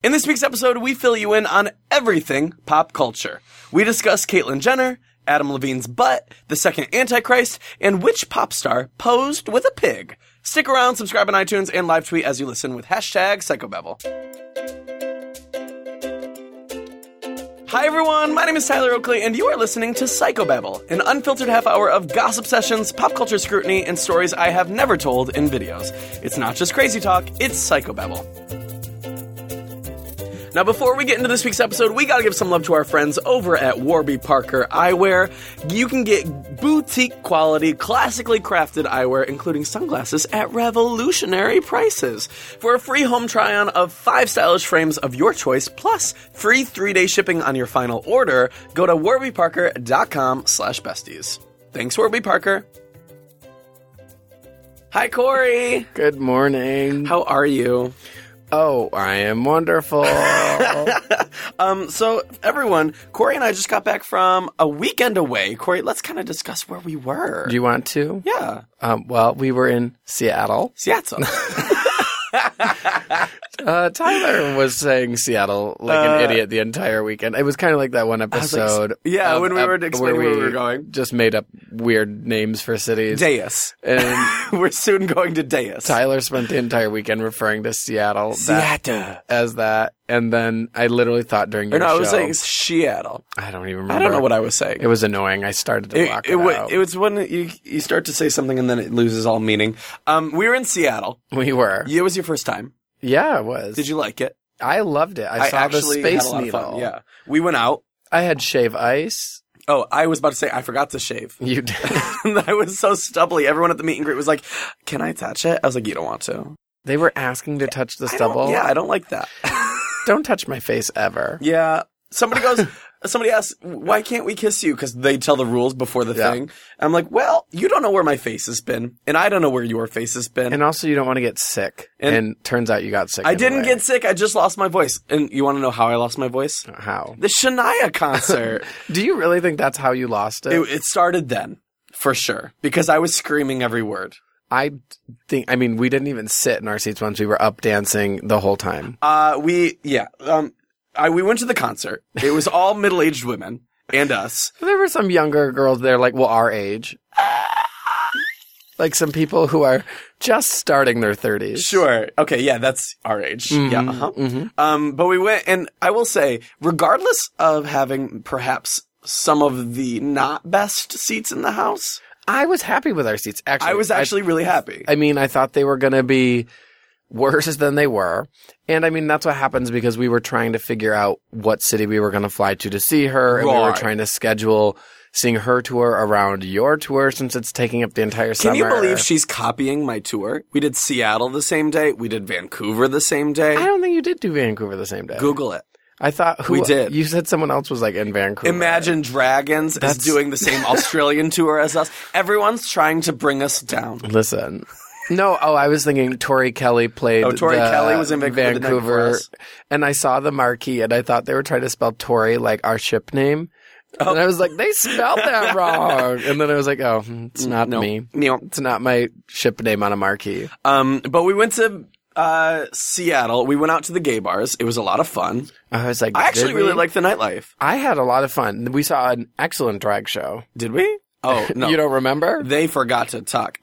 In this week's episode, we fill you in on everything pop culture. We discuss Caitlyn Jenner, Adam Levine's butt, the second Antichrist, and which pop star posed with a pig. Stick around, subscribe on iTunes, and live tweet as you listen with hashtag Psychobabble. Hi everyone, my name is Tyler Oakley, and you are listening to Psychobabble, an unfiltered half hour of gossip sessions, pop culture scrutiny, and stories I have never told in videos. It's not just crazy talk, it's Psychobabble. Now, before we get into this week's episode, we gotta give some love to our friends over at Warby Parker Eyewear. You can get boutique quality, classically crafted eyewear, including sunglasses, at revolutionary prices. For a free home try-on of 5 stylish frames of your choice, plus free 3-day shipping on your final order, go to warbyparker.com/besties. Thanks, Warby Parker. Hi, Corey. Good morning. How are you? Oh, I am wonderful. So everyone, Corey and I just got back from a weekend away. Corey, let's kind of discuss where we were. Do you want to? Yeah. Well, we were in Seattle. Seattle. Tyler was saying Seattle like an idiot the entire weekend. It was kind of like that one episode. When we were explaining where we were going. Just made up weird names for cities. Deus. And we're soon going to Deus. Tyler spent the entire weekend referring to Seattle. Seattle. As that. And then I literally thought during your show. I was saying Seattle. I don't even remember. I don't know what I was saying. It was annoying. I started to block it out. It was when you start to say something and then it loses all meaning. We were in Seattle. We were. It was your first time. Yeah, it was. Did you like it? I loved it. I saw the Space Needle. Yeah. We went out. I had shave ice. Oh, I was about to say, I forgot to shave. You did. I was so stubbly. Everyone at the meet and greet was like, can I touch it? I was like, you don't want to. They were asking to touch the stubble? I don't like that. Don't touch my face ever. Yeah. Somebody asks, why can't we kiss you? Because they tell the rules before the thing. I'm like, well, you don't know where my face has been, and I don't know where your face has been. And also, you don't want to get sick. And turns out you got sick. I didn't get sick. I just lost my voice. And you want to know how I lost my voice? How? The Shania concert. Do you really think that's how you lost it? It started then, for sure, because I was screaming every word. We didn't even sit in our seats once. We were up dancing the whole time. We went to the concert. It was all middle-aged women and us. There were some younger girls there, like, our age. Like some people who are just starting their 30s. Sure. Okay, yeah, that's our age. Mm-hmm, Yeah, uh-huh. Mm-hmm. But we went, and I will say, regardless of having perhaps some of the not best seats in the house, I was happy with our seats. Actually, I was actually really happy. I thought they were going to be worse than they were. And that's what happens because we were trying to figure out what city we were going to fly to see her. And we were trying to schedule seeing her tour around your tour since it's taking up the entire summer. Can you believe she's copying my tour? We did Seattle the same day. We did Vancouver the same day. I don't think you did do Vancouver the same day. Google it. I thought we did. You said someone else was like in Vancouver. Imagine Dragons is doing the same Australian tour as us. Everyone's trying to bring us down. Listen. No, I was thinking Tori Kelly played. Tori Kelly was in Vancouver. And I saw the marquee and I thought they were trying to spell Tori like our ship name. And I was like, they spelled that wrong. And then I was like, oh, it's not me. No. It's not my ship name on a marquee. But we went to Seattle. We went out to the gay bars. It was a lot of fun. I was like, I actually really liked the nightlife. I had a lot of fun. We saw an excellent drag show. Did we? Oh, no. You don't remember? They forgot to talk.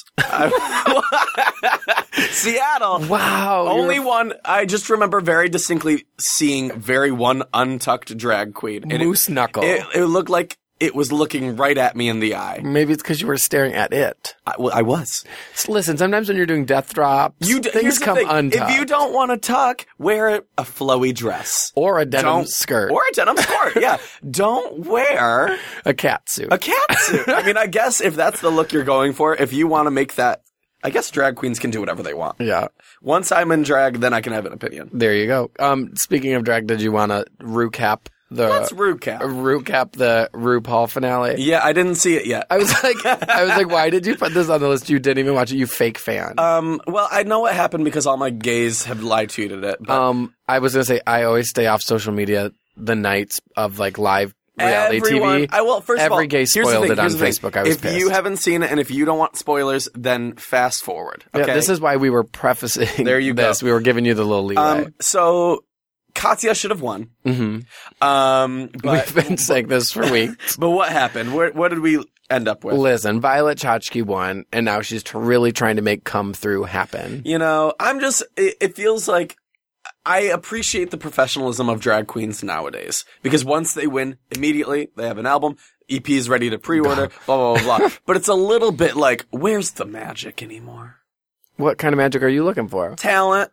Seattle. Wow. Only one. I just remember very distinctly seeing one untucked drag queen. Moose Knuckle. It looked like it was looking right at me in the eye. Maybe it's because you were staring at it. I was. Listen, sometimes when you're doing death drops, things come untucked. If you don't want to tuck, wear a flowy dress. Or a denim skirt. Or a denim skirt, yeah. Don't wear a cat suit. I guess if that's the look you're going for, if you want to make that, I guess drag queens can do whatever they want. Yeah. Once I'm in drag, then I can have an opinion. There you go. Speaking of drag, did you want to recap Let's recap the RuPaul finale? Yeah, I didn't see it yet. I was like, why did you put this on the list? You didn't even watch it, you fake fan. Well, I know what happened because all my gays have live tweeted it. But I was gonna say I always stay off social media the nights of like live reality TV. First of all, every gay spoiled it on Facebook. I was pissed. If you haven't seen it and if you don't want spoilers, then fast forward. Okay? Yeah, this is why we were prefacing this. We were giving you the little leeway. So Katya should have won. Mm-hmm. We've been saying this for weeks. But what happened? What did we end up with? Listen, Violet Chachki won, and now she's really trying to make Come Through happen. You know, it feels like I appreciate the professionalism of drag queens nowadays. Because once they win, immediately they have an album, EP is ready to pre-order, blah, blah, blah, blah. But it's a little bit like, where's the magic anymore? What kind of magic are you looking for? Talent.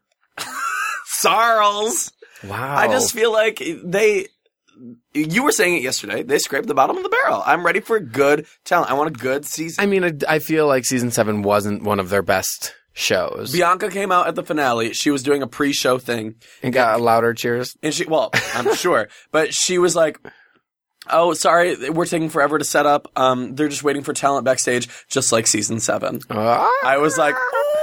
Sarles. Wow. I just feel like you were saying it yesterday, they scraped the bottom of the barrel. I'm ready for good talent. I want a good season. I mean, I feel like season 7 wasn't one of their best shows. Bianca came out at the finale. She was doing a pre-show thing. And got louder cheers. And I'm sure. But she was like, oh, sorry, we're taking forever to set up. They're just waiting for talent backstage, just like season 7. I was like,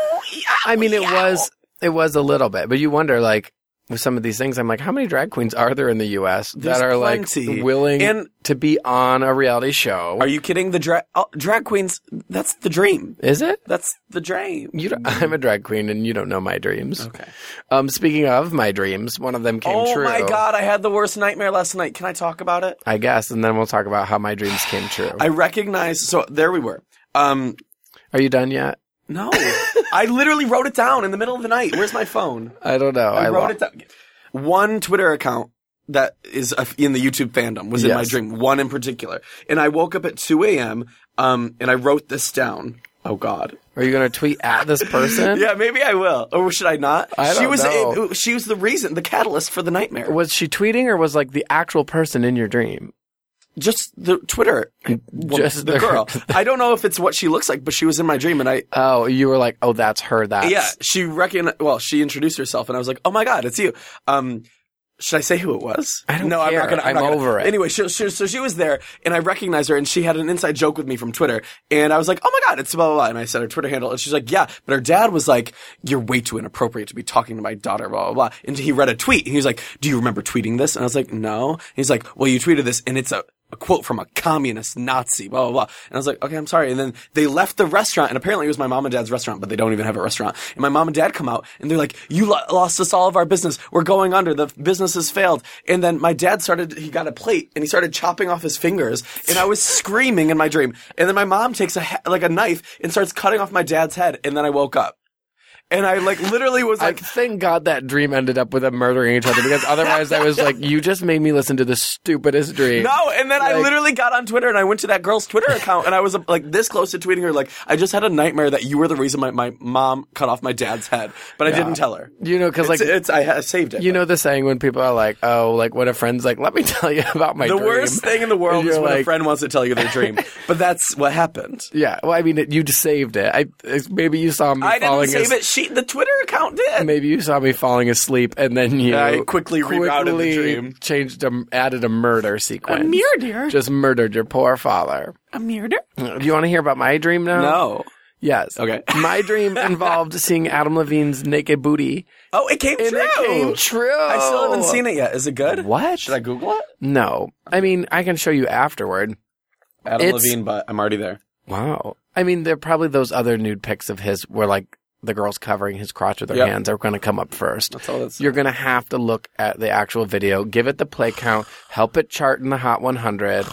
I mean, it was a little bit, but you wonder, like, with some of these things, I'm like, how many drag queens are there in the U.S. that are plenty. Like willing to be on a reality show? Are you kidding? The drag queens, that's the dream. Is it? That's the dream. I'm a drag queen and you don't know my dreams. Okay. Speaking of my dreams, one of them came true. Oh my God, I had the worst nightmare last night. Can I talk about it? I guess, and then we'll talk about how my dreams came true. I recognize, so there we were. Are you done yet? No. I literally wrote it down in the middle of the night. Where's my phone? I don't know. I wrote it down. One Twitter account that is in the YouTube fandom was in my dream. One in particular. And I woke up at 2 a.m. And I wrote this down. Oh God. Are you going to tweet at this person? Yeah, maybe I will. Or should I not? I don't know. She was the reason, the catalyst for the nightmare. Was she tweeting or was like the actual person in your dream? Just the Twitter. Just the girl. I don't know if it's what she looks like, but she was in my dream and Oh, you were like, oh, that's her, Yeah, she introduced herself and I was like, oh my God, it's you. Should I say who it was? I don't care. I'm not gonna. I'm over it. Anyway, so she was there, and I recognized her, and she had an inside joke with me from Twitter, and I was like, "Oh my God, it's blah blah blah," and I said her Twitter handle, and she's like, "Yeah," but her dad was like, "You're way too inappropriate to be talking to my daughter," blah blah blah, and he read a tweet, and he was like, "Do you remember tweeting this?" And I was like, "No," and he's like, "Well, you tweeted this, and it's a quote from a communist Nazi, blah, blah, blah." And I was like, okay, I'm sorry. And then they left the restaurant, and apparently it was my mom and dad's restaurant, but they don't even have a restaurant. And my mom and dad come out, and they're like, you lost us all of our business. We're going under. The business has failed. And then my dad he got a plate, and he started chopping off his fingers, and I was screaming in my dream. And then my mom takes a knife and starts cutting off my dad's head, and then I woke up. And I literally was like, thank God that dream ended up with them murdering each other, because otherwise I was like, you just made me listen to the stupidest dream. No, and then I literally got on Twitter and I went to that girl's Twitter account and I was this close to tweeting her, I just had a nightmare that you were the reason my mom cut off my dad's head, but I didn't tell her. You know, because I saved it. You know the saying when people are like, oh, when a friend's like, let me tell you about my dream. The worst thing in the world is when a friend wants to tell you their dream, but that's what happened. Yeah, well, I mean, you just saved it. Maybe you saw me falling asleep. I didn't save it. The Twitter account did. Maybe you saw me falling asleep, and then I quickly rerouted the dream. Added a murder sequence. A murder? Just murdered your poor father. A murder? Do you want to hear about my dream now? No. Yes. Okay. My dream involved seeing Adam Levine's naked booty. Oh, it came true. It came true. I still haven't seen it yet. Is it good? What? Should I Google it? No. I mean, I can show you afterward. Adam Levine, but I'm already there. Wow. I mean, there are probably those other nude pics of his where the girls covering his crotch with their hands are going to come up first. That's all that's You're going to have to look at the actual video, give it the play count, help it chart in the Hot 100.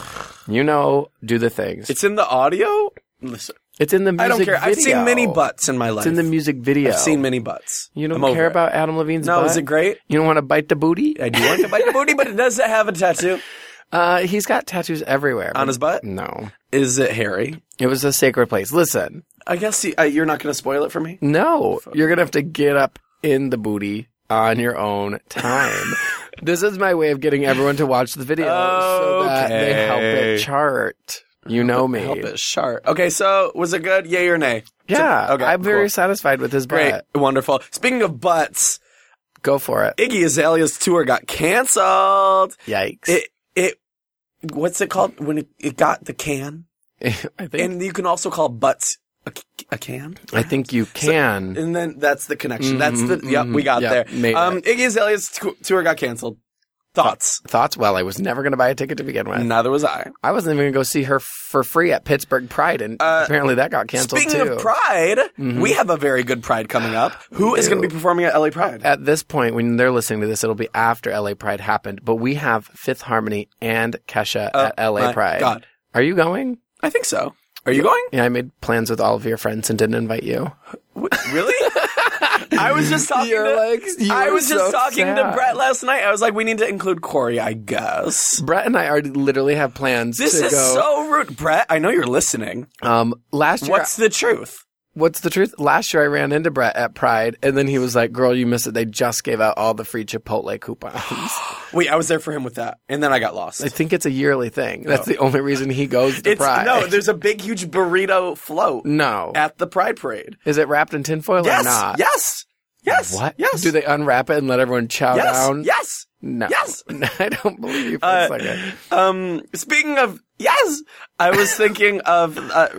Do the things. It's in the audio? Listen. It's in the music video. I don't care. I've seen many butts in my life. It's in the music video. I've seen many butts. You don't care about Adam Levine's butt? No, is it great? You don't want to bite the booty? I do want to bite the booty, but does it have a tattoo? He's got tattoos everywhere. On his butt? No. Is it hairy? It was a sacred place. Listen. I guess you're not going to spoil it for me? No. You're going to have to get up in the booty on your own time. This is my way of getting everyone to watch the video so that they help it chart. You know me. Help it chart. Okay, so was it good? Yay or nay? Yeah. Okay, I'm very satisfied with his butt. Great. Wonderful. Speaking of butts. Go for it. Iggy Azalea's tour got canceled. Yikes. What's it called when it got the can? I think. And you can also call butts a can? I think you can. And then that's the connection. That's we got there. Iggy Azalea's tour got canceled. Thoughts? Well, I was never going to buy a ticket to begin with. Neither was I. I wasn't even going to go see her for free at Pittsburgh Pride, and apparently that got canceled too. Speaking of Pride, we have a very good Pride coming up. Who is going to be performing at LA Pride? At this point, when they're listening to this, it'll be after LA Pride happened, but we have Fifth Harmony and Kesha at LA Pride. God. Are you going? I think so. Are you going? Yeah, I made plans with all of your friends and didn't invite you. Really? I was just talking to Brett last night. I was like, we need to include Corey, I guess. Brett and I already literally have plans to go. This is so rude. Brett, I know you're listening. Last year, what's the truth? What's the truth? Last year I ran into Brett at Pride, and then he was like, girl, you missed it. They just gave out all the free Chipotle coupons. Wait, I was there for him with that, and then I got lost. I think it's a yearly thing. That's the only reason he goes to Pride. No, there's a big, huge burrito float. No. At the Pride Parade. Is it wrapped in tinfoil or not? Yes. What? Yes. Do they unwrap it and let everyone chow down? Yes. No. Yes. I don't believe you for a second. Speaking of yes, I was thinking of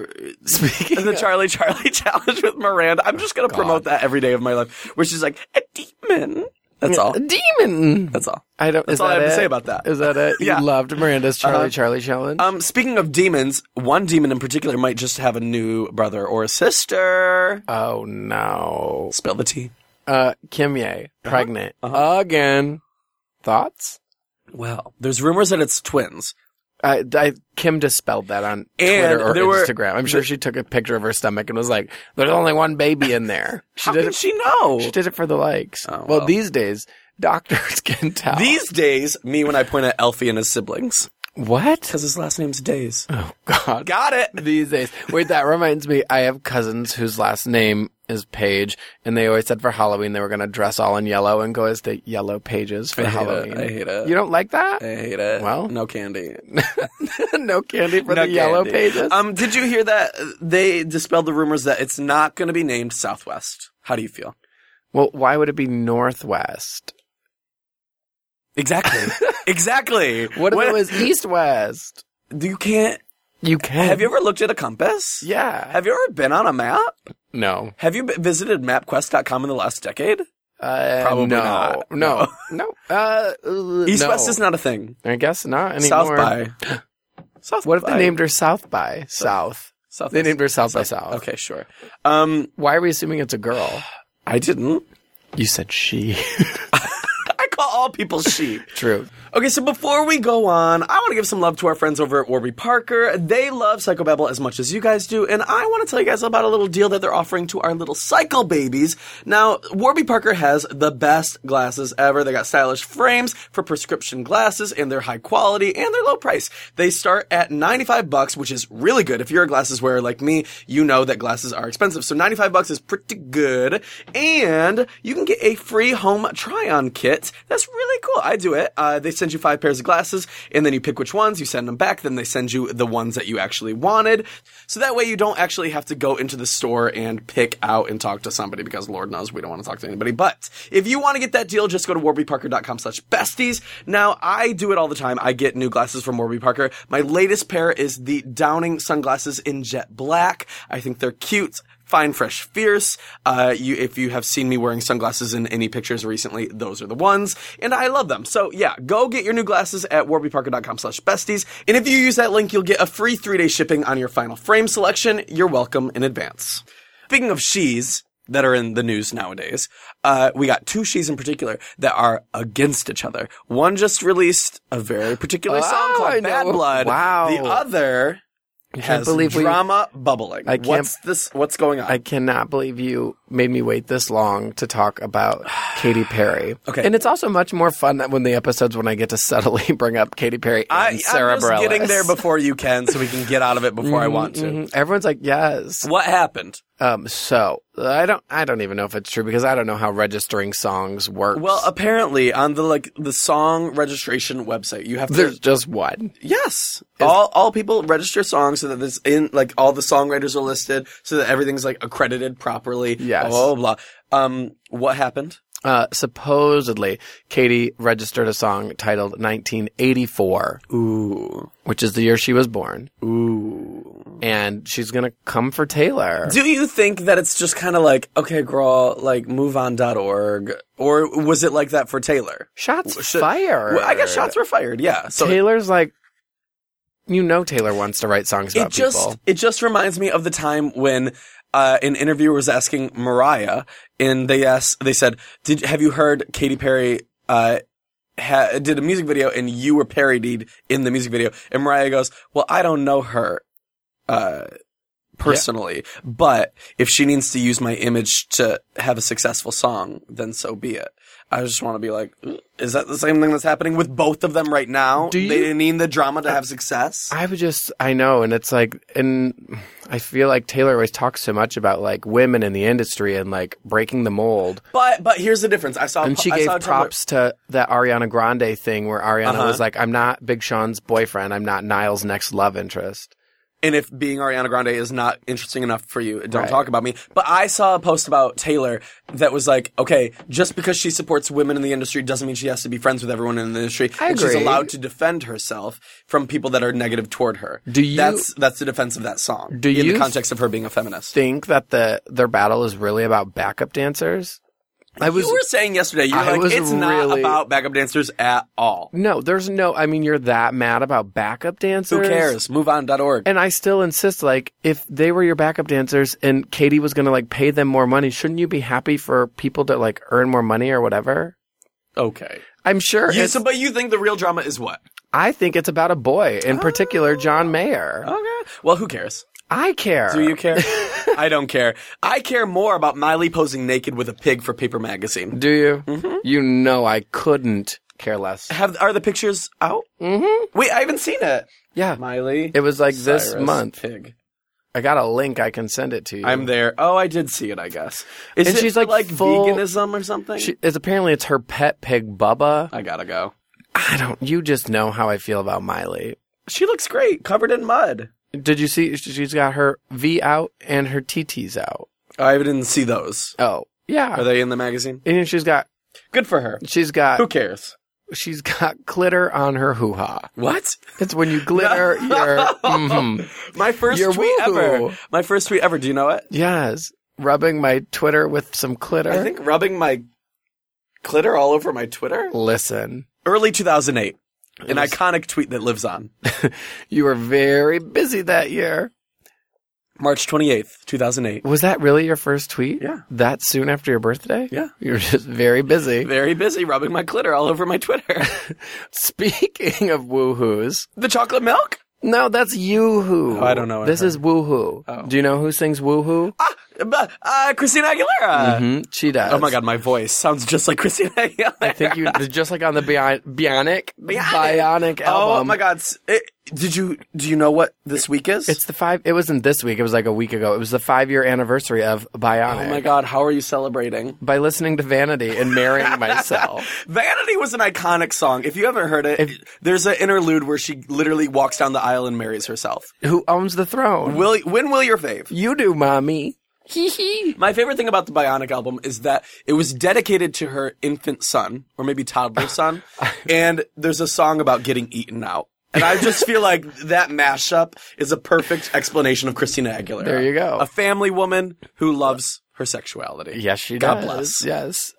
the Charlie challenge with Miranda. I'm just going to promote that every day of my life, where she's like, a demon. That's all. A demon. That's all. That's all I have to say about that. Is that it? Yeah. You loved Miranda's Charlie challenge? Speaking of demons, one demon in particular might just have a new brother or a sister. Oh, no. Spill the tea. Kimye, pregnant. Again. Thoughts? Well, there's rumors that it's twins. Kim dispelled that on Twitter or Instagram. I'm sure she took a picture of her stomach and was like, there's only one baby in there. How did she know? She did it for the likes. Oh, well, these days, doctors can tell. These days, me when I point at Elfie and his siblings. What? Because his last name's Days. Oh, God. Got it. These days. Wait, that reminds me. I have cousins whose last name is Page, and they always said for Halloween they were going to dress all in yellow and go as the Yellow Pages for Halloween. I hate it. You don't like that? I hate it. Well. No candy. No candy for the Yellow Pages? Did you hear that they dispelled the rumors that it's not going to be named Southwest? How do you feel? Well, why would it be Northwest? Exactly. Exactly. What if it was East-West? You can't. You can. Have you ever looked at a compass? Yeah. Have you ever been on a map? No. Have you visited MapQuest.com in the last decade? Probably not. No. East-West is not a thing. I guess not anymore. South What if by. they named her South by South? South They named her South by South. Okay, sure. Why are we assuming it's a girl? I didn't. You said she. I call all people she. True. Okay, so before we go on, I want to give some love to our friends over at Warby Parker. They love Psychobabble as much as you guys do, and I want to tell you guys about a little deal that they're offering to our little cycle babies. Now, Warby Parker has the best glasses ever. They got stylish frames for prescription glasses, and they're high quality, and they're low price. They start at $95, which is really good. If you're a glasses wearer like me, you know that glasses are expensive. So $95 is pretty good, and you can get a free home try-on kit. That's really cool. I do it. They send you 5 pairs of glasses, and then you pick which ones, you send them back, then they send you the ones that you actually wanted. So that way you don't actually have to go into the store and pick out and talk to somebody, because Lord knows we don't want to talk to anybody. But if you want to get that deal, just go to warbyparker.com/besties. Now, I do it all the time. I get new glasses from Warby Parker. My latest pair is the Downing sunglasses in jet black. I think they're cute. Fine, fresh, fierce. If you have seen me wearing sunglasses in any pictures recently, those are the ones, and I love them. So yeah, go get your new glasses at warbyparker.com/besties, and if you use that link, you'll get a free 3-day shipping on your final frame selection. You're welcome in advance. Speaking of she's that are in the news nowadays, we got 2 she's in particular that are against each other. One just released a very particular song called Bad Blood. Wow. The other has drama bubbling. What's going on? I cannot believe you made me wait this long to talk about Katy Perry. Okay. And it's also much more fun that when the episodes when I get to subtly bring up Katy Perry and Sarah Bareilles. I'm just getting there before you can, so we can get out of it before I want to. Everyone's like, yes. What happened? So I don't even know if it's true, because I don't know how registering songs works. Well, apparently on the song registration website, you have to. There's just one. Yes. All people register songs so that this all the songwriters are listed, so that everything's accredited properly. Yes. Blah, blah, blah. What happened? Supposedly, Katy registered a song titled 1984. Ooh. Which is the year she was born. Ooh. and she's going to come for Taylor. Do you think that it's just kind of like, okay, girl, like moveon.org, or was it like that for Taylor? Shots fired. Well, I guess shots were fired, yeah. So Taylor's like, Taylor wants to write songs about people. It just reminds me of the time when an interviewer was asking Mariah, and they said, have you heard Katy Perry did a music video and you were parodied in the music video? And Mariah goes, well, I don't know her personally, but if she needs to use my image to have a successful song, then so be it. I just want to be like, is that the same thing that's happening with both of them right now? They need the drama to have success? I know, and it's like, and I feel like Taylor always talks so much about like women in the industry and like breaking the mold. But here's the difference. She gave props to that Ariana Grande thing where Ariana was like, I'm not Big Sean's boyfriend. I'm not Niall's next love interest. And if being Ariana Grande is not interesting enough for you, don't talk about me. But I saw a post about Taylor that was like, okay, just because she supports women in the industry doesn't mean she has to be friends with everyone in the industry. I agree. She's allowed to defend herself from people that are negative toward her. That's the defense of that song. In the context of her being a feminist. Think that their battle is really about backup dancers? You were saying yesterday, it's not about backup dancers at all. No, you're that mad about backup dancers? Who cares? MoveOn.org. And I still insist, like, if they were your backup dancers and Katy was going to, like, pay them more money, shouldn't you be happy for people to, like, earn more money or whatever? Okay. I'm sure. But you think the real drama is what? I think it's about a boy, in particular, John Mayer. Okay. Well, who cares? I care. Do you care? I don't care. I care more about Miley posing naked with a pig for Paper Magazine. Do you? Mm-hmm. You know I couldn't care less. Are the pictures out? Mm-hmm. Wait, I haven't seen it. Yeah. Miley. It was like Cyrus, this month. Pig. I got a link. I can send it to you. I'm there. Oh, I did see it, I guess. She's like full, veganism or something? Apparently it's her pet pig, Bubba. I gotta go. You just know how I feel about Miley. She looks great, covered in mud. Did you see? She's got her V out and her TTs out. I didn't see those. Oh, yeah. Are they in the magazine? And she's got... Good for her. Who cares? She's got glitter on her hoo-ha. What? It's when you glitter your... Mm-hmm. My first tweet ever. My first tweet ever. Do you know it? Yes. Rubbing my Twitter with some glitter. I think rubbing my glitter all over my Twitter? Listen. Early 2008. An iconic tweet that lives on. You were very busy that year. March 28th, 2008. Was that really your first tweet? Yeah. That soon after your birthday? Yeah. You were just very busy. Very busy rubbing my glitter all over my Twitter. Speaking of woohoos. The chocolate milk? No, that's Yoo-hoo. Oh, I don't know. This is Woohoo. Oh. Do you know who sings Woohoo? Christina Aguilera. Mm-hmm. She does. Oh my God, my voice sounds just like Christina Aguilera. I think just like on the Bionic album. Oh my God. Do you know what this week is? It wasn't this week. It was like a week ago. It was the 5-year anniversary of Bionic. Oh my God. How are you celebrating? By listening to Vanity and marrying myself. Vanity was an iconic song. If you haven't heard it, there's an interlude where she literally walks down the aisle and marries herself. Who owns the throne? When will your fave? You do, mommy. My favorite thing about the Bionic album is that it was dedicated to her infant son, or maybe toddler son, and there's a song about getting eaten out. And I just feel like that mashup is a perfect explanation of Christina Aguilera. There you go. A family woman who loves her sexuality. Yes, she does. God bless. Yes.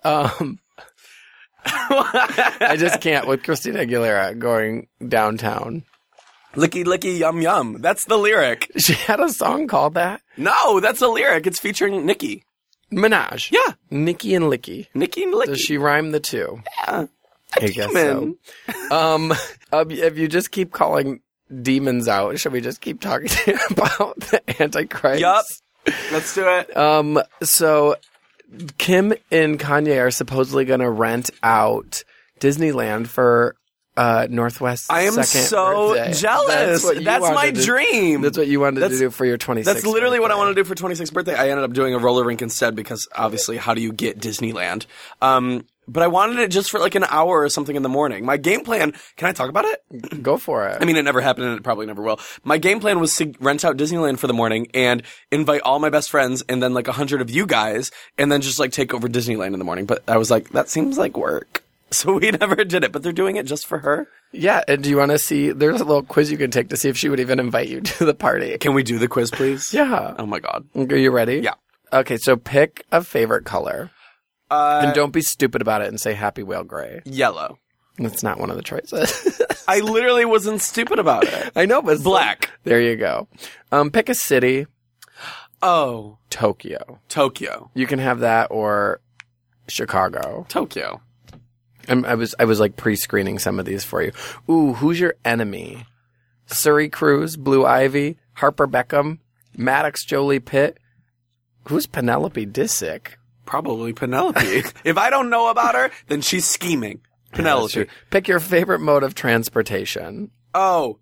I just can't with Christina Aguilera going downtown. Licky, licky, yum, yum. That's the lyric. She had a song called that? No, that's a lyric. It's featuring Nicki Minaj. Yeah. Nicki and Licky. Nicki and Licky. Does she rhyme the two? Yeah. I guess so. If you just keep calling demons out, should we just keep talking about the Antichrist? Yup. Let's do it. So Kim and Kanye are supposedly going to rent out Disneyland for Northwest's I am second so birthday. jealous. That's my dream. That's what you wanted to do for your 26th That's literally birthday. what I want to do for 26th birthday. I ended up doing a roller rink instead because obviously how do you get Disneyland? But I wanted it just for like an hour or something in the morning. My game plan, can I talk about it? Go for it. I mean, it never happened and it probably never will. My game plan was to rent out Disneyland for the morning and invite all my best friends and then like 100 of you guys and then just like take over Disneyland in the morning. But I was like, that seems like work. So we never did it, but they're doing it just for her? Yeah, and do you want to see? There's a little quiz you can take to see if she would even invite you to the party. Can we do the quiz, please? Yeah. Oh my God. Are you ready? Yeah. Okay, so pick a favorite color. And don't be stupid about it and say Happy Whale Gray. Yellow. That's not one of the choices. I literally wasn't stupid about it. I know, but it's black. There you go. Pick a city. Oh. Tokyo. You can have that or Chicago. Tokyo. I was like pre-screening some of these for you. Ooh, who's your enemy? Suri Cruise, Blue Ivy, Harper Beckham, Maddox Jolie Pitt. Who's Penelope Disick? Probably Penelope. If I don't know about her, then she's scheming. Penelope. Pick your favorite mode of transportation. Oh.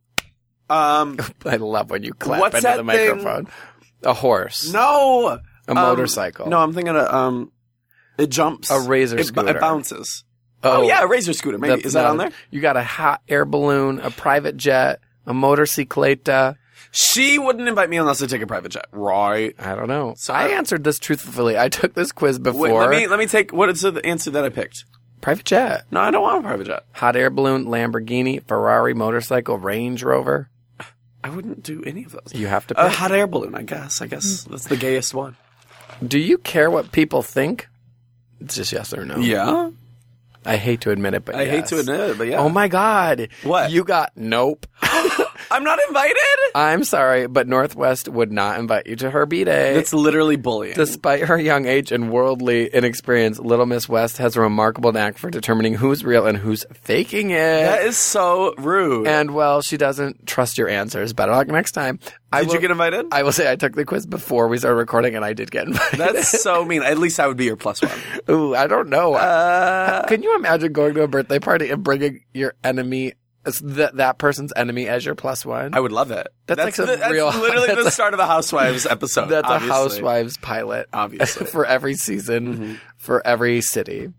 I love when you clap what's into that the microphone. Thing? A horse. No. A motorcycle. No, I'm thinking of, it jumps. A razor scooter. It bounces. Oh, yeah, a razor scooter. Maybe. Is that on there? You got a hot air balloon, a private jet, a motorcycleta. She wouldn't invite me unless I take a private jet, right? I don't know. So I answered this truthfully. I took this quiz before. Wait, let me take, what is the answer that I picked? Private jet. No, I don't want a private jet. Hot air balloon, Lamborghini, Ferrari, motorcycle, Range Rover. I wouldn't do any of those. You have to pick. A hot air balloon, I guess. That's the gayest one. Do you care what people think? It's just yes or no. Yeah. I hate to admit it, but I hate to admit it, but yeah. Oh my God. What? You got nope. I'm not invited? I'm sorry, but Northwest would not invite you to her B-Day. That's literally bullying. Despite her young age and worldly inexperience, Little Miss West has a remarkable knack for determining who's real and who's faking it. That is so rude. And, well, she doesn't trust your answers. Better luck next time. Did you get invited? I will say I took the quiz before we started recording, and I did get invited. That's so mean. At least I would be your plus one. Ooh, I don't know. Can you imagine going to a birthday party and bringing your enemy, that person's enemy, as your plus one? I would love it. That's literally the start of a Housewives episode. That's obviously. a Housewives pilot. Obviously. For every season, for every city.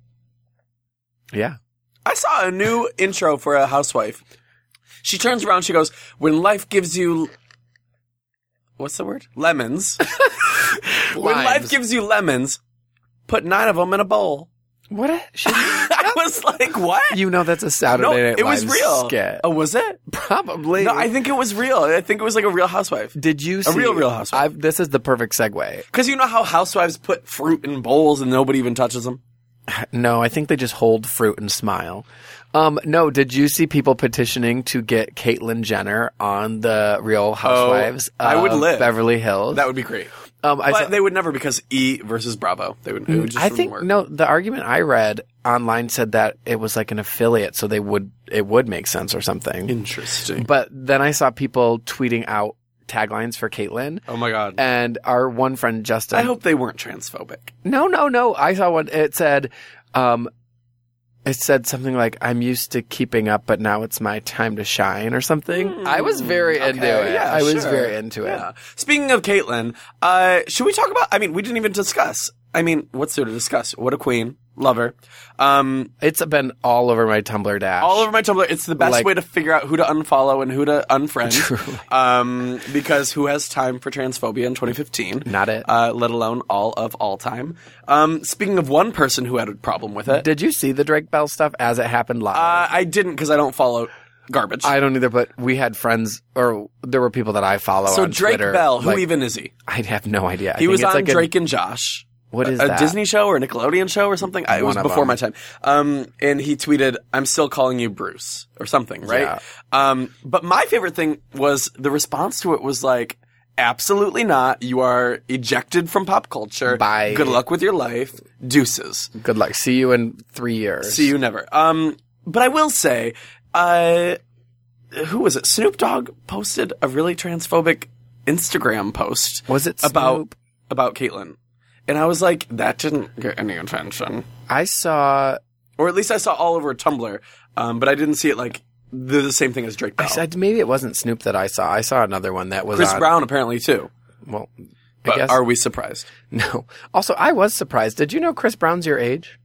Yeah. I saw a new intro for a housewife. She turns around, she goes, when life gives you... What's the word? Lemons. When life gives you lemons, put 9 of them in a bowl. What? I was like, what? You know that's a Saturday Night Live it was real. skit. Oh, was it? Probably. No, I think it was real. I think it was like a real housewife. Did you see? A real housewife. This is the perfect segue. Because you know how housewives put fruit in bowls and nobody even touches them? No, I think they just hold fruit and smile. No, did you see people petitioning to get Caitlyn Jenner on the Real Housewives I would live. Beverly Hills? That would be great. But they would never, because E versus Bravo. It would just I think work. No. The argument I read online said that it was like an affiliate, so it would make sense or something. Interesting. But then I saw people tweeting out taglines for Caitlyn. Oh my God. And our one friend Justin. I hope they weren't transphobic. No. I saw one. It said something like, I'm used to keeping up, but now it's my time to shine or something. I was very into it. Yeah, I was very into it. Speaking of Caitlyn, should we talk about, we didn't even discuss. What's there to discuss? What a queen. Love her. It's been all over my Tumblr dash. All over my Tumblr. It's the best way to figure out who to unfollow and who to unfriend. Truly. Because who has time for transphobia in 2015? Not it. Let alone all time. Speaking of one person who had a problem with it. Did you see the Drake Bell stuff as it happened live? I didn't, because I don't follow garbage. I don't either, but we had friends, or there were people that I follow on Twitter. So Drake Bell, who even is he? I have no idea. He was on Drake and Josh. What is a that? Disney show or a Nickelodeon show or something? It was before my time. And he tweeted, I'm still calling you Bruce or something, right? Yeah. But my favorite thing was the response to it was like, absolutely not. You are ejected from pop culture. Bye. Good luck with your life. Deuces. Good luck. See you in 3 years. See you never. But I will say, who was it? Snoop Dogg posted a really transphobic Instagram post. Was it Snoop? About Caitlyn. And I was like, that didn't get any attention. I saw... Or at least I saw all over Tumblr, but I didn't see it like the same thing as Drake Bell. I said maybe it wasn't Snoop that I saw. I saw another one that was Chris Brown apparently too. Well, but I guess... Are we surprised? No. Also, I was surprised. Did you know Chris Brown's your age?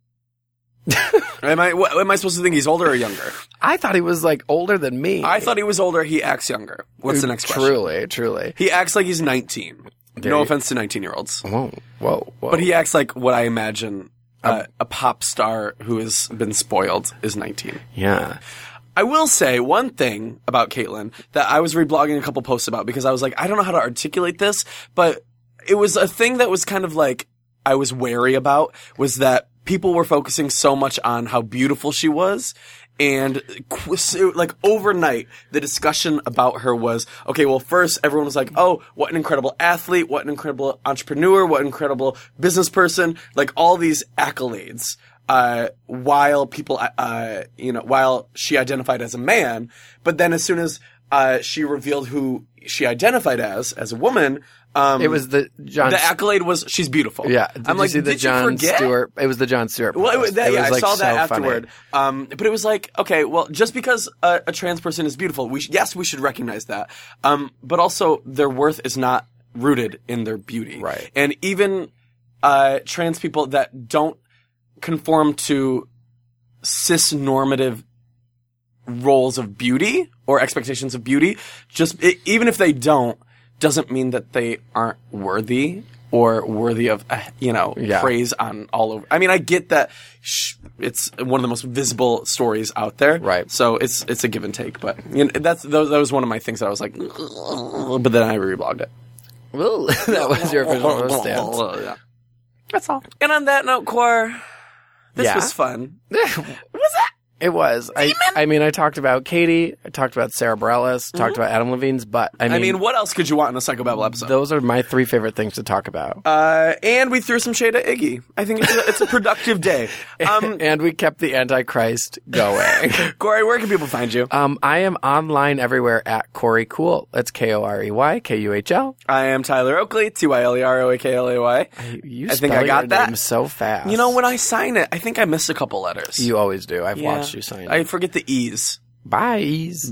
Am I supposed to think he's older or younger? I thought he was like older than me. I thought he was older. He acts younger. What's the next question? Truly. He acts like he's 19. No offense to 19-year-olds. Whoa. But he acts like what I imagine a pop star who has been spoiled is 19. Yeah. I will say one thing about Caitlyn that I was reblogging a couple posts about because I was like, I don't know how to articulate this, but it was a thing that was kind of like I was wary about, was that people were focusing so much on how beautiful she was. And like overnight, the discussion about her was, okay, well, first everyone was like, oh, what an incredible athlete, what an incredible entrepreneur, what an incredible business person, like all these accolades. While people, while she identified as a man, but then as soon as, she revealed who she identified as a woman, it was the accolade was she's beautiful. Yeah. I'm like, did you forget? It was the Jon Stewart post. Well, I saw that afterward. But it was like, okay, well, just because a trans person is beautiful, we should recognize that. But also their worth is not rooted in their beauty. Right. And even, trans people that don't conform to cis-normative roles of beauty or expectations of beauty, even if they don't, doesn't mean that they aren't worthy or worthy of, praise on all over. I mean, I get that it's one of the most visible stories out there. Right. So it's a give and take, but that was one of my things that I was like, but then I reblogged it. Well, that was your official stance. Yeah. That's all. And on that note, Cor, this was fun. Was that? It was. I talked about Katie. I talked about Sarah Bareilles. Talked about Adam Levine's butt. I mean, what else could you want in a Psychobabble episode? Those are my 3 favorite things to talk about. And we threw some shade at Iggy. I think it's a productive day. And we kept the Antichrist going. Corey, where can people find you? I am online everywhere at Corey Cool. That's KoreYKuhl. I am Tyler Oakley. TYLEROAKLAY. I think I got that name so fast. You know, when I sign it, I think I missed a couple letters. You always do. I've watched you sign it. I forget the E's. Byes.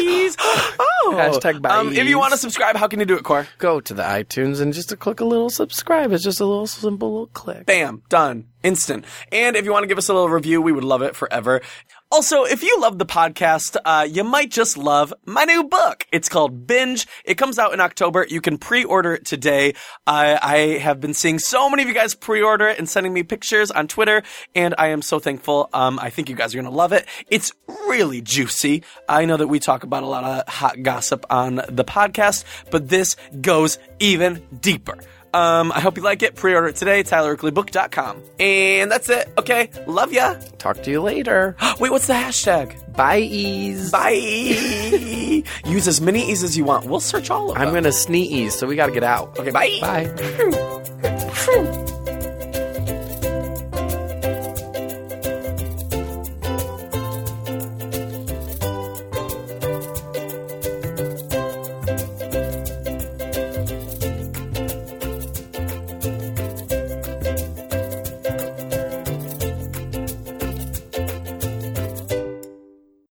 Oh. Hashtag byes. If you want to subscribe, how can you do it, Cor? Go to the iTunes and just click a little subscribe. It's just a little simple little click. Bam. Done. Instant. And if you want to give us a little review, we would love it forever. Also, if you love the podcast, you might just love my new book. It's called Binge. It comes out in October. You can pre-order it today. I have been seeing so many of you guys pre-order it and sending me pictures on Twitter, and I am so thankful. I think you guys are going to love it. It's really juicy. I know that we talk about a lot of hot gossip on the podcast, but this goes even deeper. I hope you like it. Pre-order it today, TylerOakleyBook.com. And that's it. Okay. Love ya. Talk to you later. Wait, what's the hashtag? Bye-ease. Bye. Use as many E's as you want. We'll search all of them. I'm going to sneeze, so we got to get out. Okay, bye. Bye.